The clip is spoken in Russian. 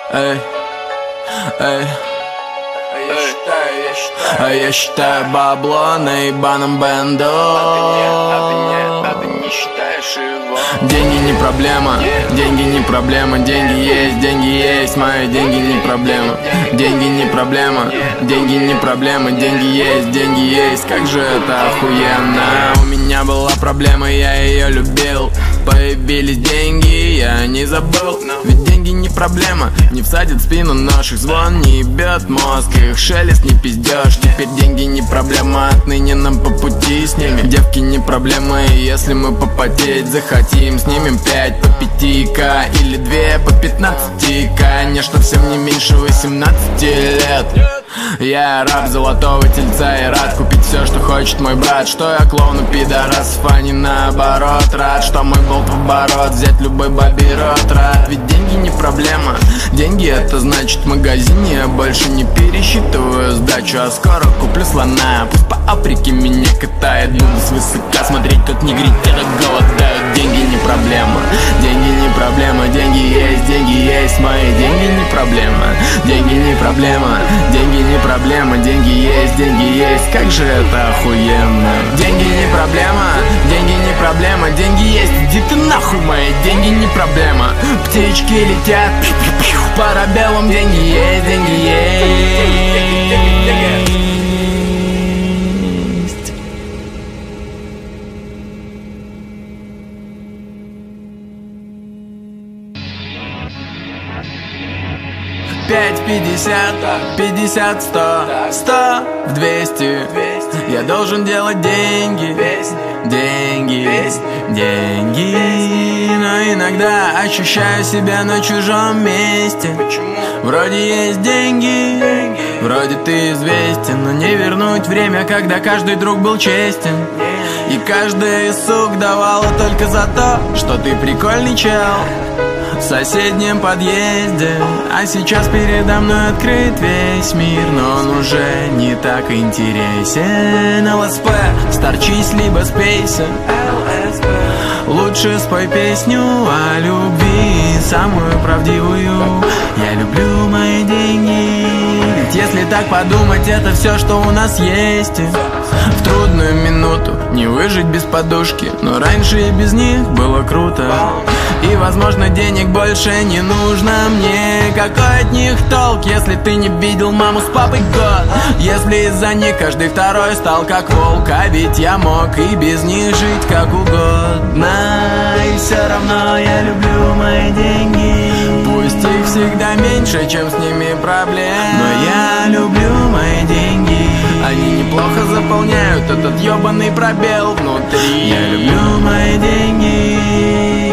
Эй, эй. А я считаю бабло на ебаном бенду. А ты не считаешь его? Деньги не проблема, деньги не проблема. Деньги есть, мои деньги не проблема. Деньги не проблема, деньги не проблема. Деньги есть, как же это охуенно. У меня была проблема, я ее любил. Появились деньги, я не забыл. Ведь деньги не проблема, не всадит в спину нож. Их звон не ебет мозг, их шелест не пиздешь. Теперь деньги не проблема, отныне нам по пути с ними. Девки не проблема, и если мы попотеть захотим, снимем 5 по 5к или 2 по 15. Конечно, всем не меньше 18 лет. Я раб золотого тельца и рад купить все, что хочет мой брат. Что я клоуну пидорасов, а не наоборот. Рад, что мой болт в оборот, взять любой бабий рот. Рад, ведь деньги не проблема. Деньги это значит в магазине я больше не пересчитываю сдачу, а скоро куплю слона. Пусть по Африке меня катает, буду свысока смотреть, как негритята голодают. Деньги не проблема, деньги не проблема. Деньги есть, мои деньги не проблема. Деньги не проблема, деньги не проблема. Деньги есть, как же это охуенно. Деньги не проблема, деньги не проблема. Деньги есть, иди ты нахуй, мои деньги не проблема. Птички летят, парабеллум. Деньги есть, деньги есть. 5, 50, 50, 100, 100 в 200. Я должен делать деньги, деньги, деньги. Но иногда ощущаю себя на чужом месте. Вроде есть деньги, вроде ты известен, но не вернуть время, когда каждый друг был честен. И каждая из сук давала только за то, что ты прикольный чел в соседнем подъезде. А сейчас передо мной открыт весь мир, но он уже не так интересен. ЛСП, старчись, либо спейся. Лучше спой песню о любви, самую правдивую. Я люблю мои деньги. Ведь если так подумать, это все, что у нас есть. В трудную минуту не выжить без подушки, но раньше и без них было круто. И, возможно, денег больше не нужно мне. Какой от них толк, если ты не видел маму с папой год? Если из-за них каждый второй стал как волк. А ведь я мог и без них жить как угодно. И все равно я люблю мои деньги. Пусть их всегда меньше, чем с ними проблем, но я люблю мои деньги. Они неплохо заполняют этот ебаный пробел внутри. Я люблю мои деньги.